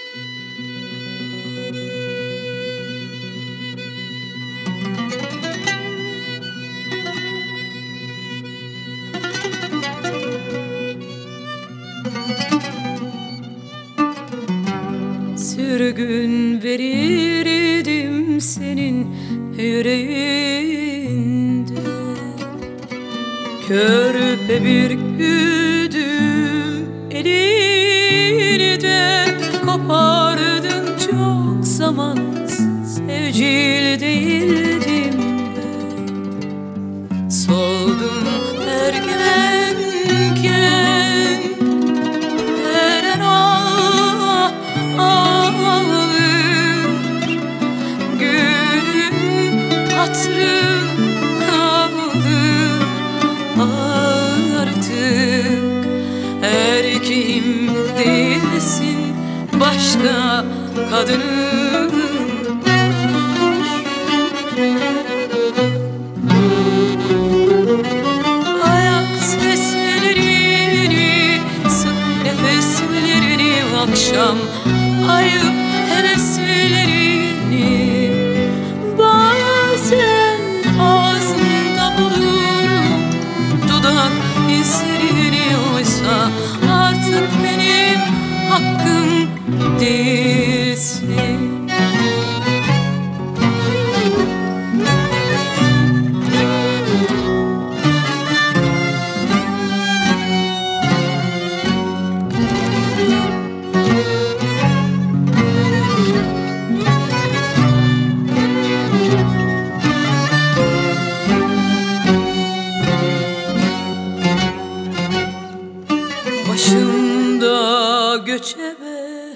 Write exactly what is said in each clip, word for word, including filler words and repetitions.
Sürgün verirdim senin yüreğinde, körpe bir güdü elinde kopardın çok zamansız, evcil değildim ben. Soldum ergenken veren ah ağlar, gönlüm hatırım kalır artık. Erkeğim değilsin, başka kadınım. Ayak seslerini, sık nefeslerini, akşam ayıp heveslerini bazen ağzımda bulurum, dudak izlerini. Oysa artık benim hakkım değilsin. Başımda göçebe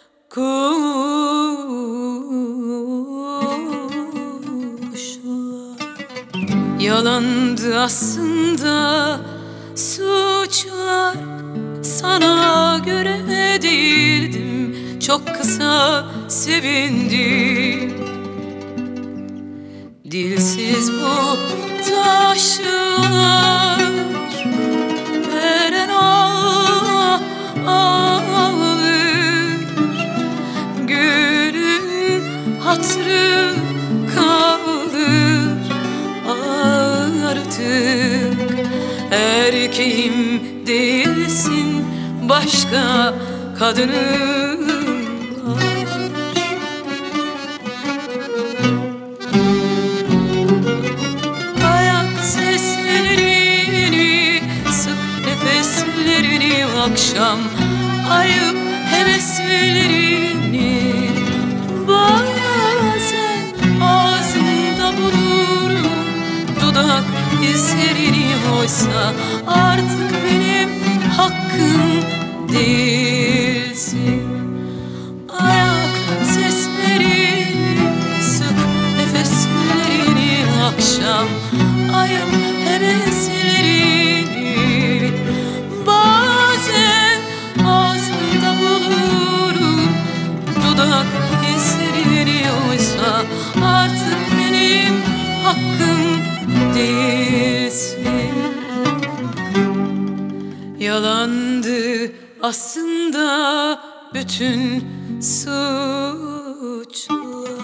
kuşlar, yalandı aslında suçlar. Sana göre değildim, çok kısa sevindim. Dilsiz bu taşlar veren ah ağlar, gönlüm hatırım kalır artık. Erkeğim değilsin, başka kadınım var. Ayak seslerini, sık nefeslerini, akşam ayıp heveslerini bazen ağzımda bulurum, dudak izlerini. Oysa artık benim hakkım değilsin. Ayak seslerini, sık nefeslerini, akşam ayıp heveslerini bazen ağzımda bulurum, dudak izlerini. Oysa artık benim hakkım değilsin. Yalandı aslında bütün suçlar.